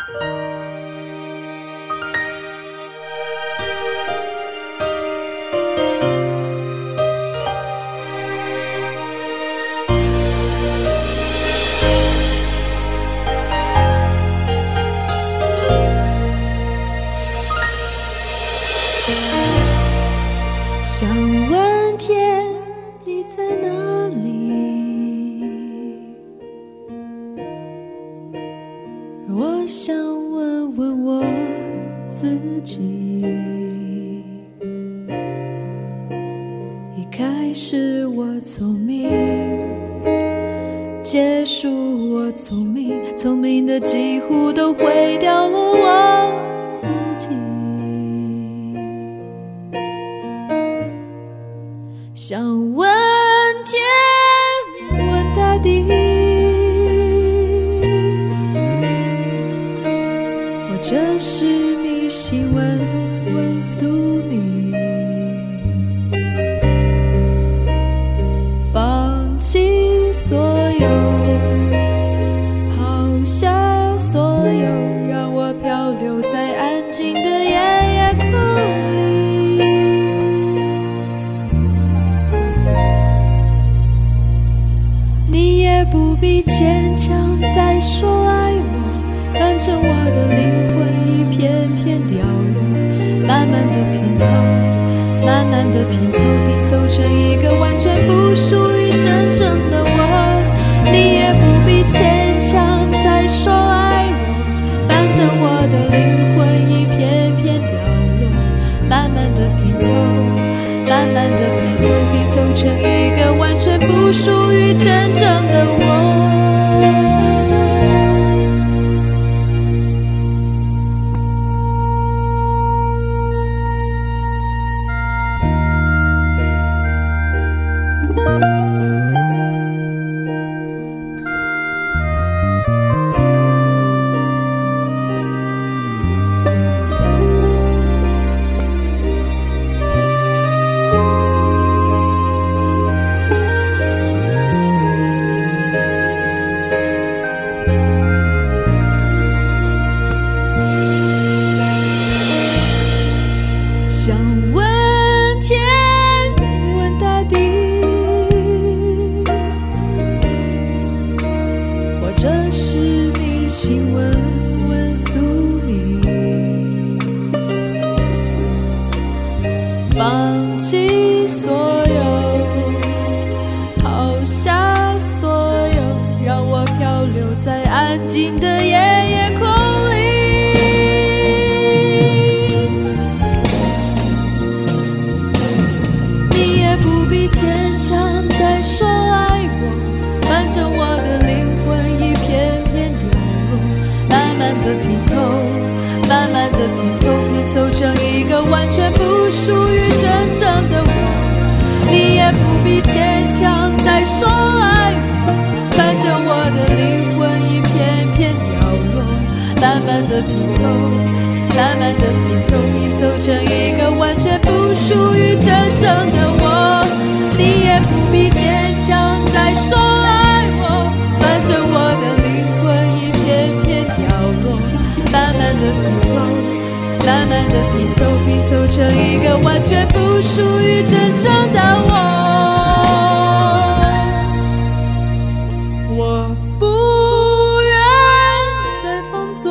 想问天，你在哪里？我想问问我自己。一开始我聪明，结束我聪明，聪明的几乎都毁掉了我自己。想问天，问大地，或者是迷信，问问宿命。放弃所有，抛下所有，让我漂流在安静的夜夜空里。你也不必坚强再说爱我，反正我的灵魂一片片凋落，慢慢的拼凑，慢慢的拼凑，拼凑成一个完全不属于真正的我。你也不必坚强再说爱我，反正我的灵魂一片片凋落，慢慢的拼凑，慢慢的拼凑，拼凑成一个完全不属于真正的我。想问天，问大地，或者是迷信，问问宿命。放弃所有，抛下所有，让我漂流在安静的夜夜空里。不必坚强再说爱我，反正我的灵魂一片片凋落，慢慢的拼凑，慢慢的拼凑，拼凑成一个完全不属于真正的我。你也不必坚强再说爱我，反正我的灵魂一片片凋落，慢慢的拼凑，慢慢的拼凑，拼凑成一个完全不属于真正的我。你也不必坚强再说爱我，反正我的灵魂一片片凋落，慢慢的拼凑，慢慢的拼凑，拼凑成一个完全不属于真正的我。我不愿再放纵，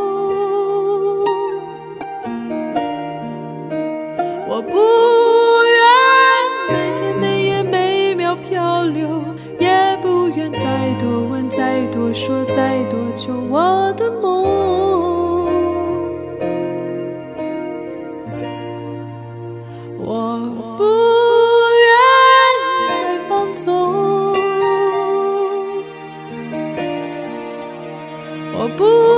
我不漂流，也不愿再多问，再多说，再多求我的梦。我不愿再放纵，我不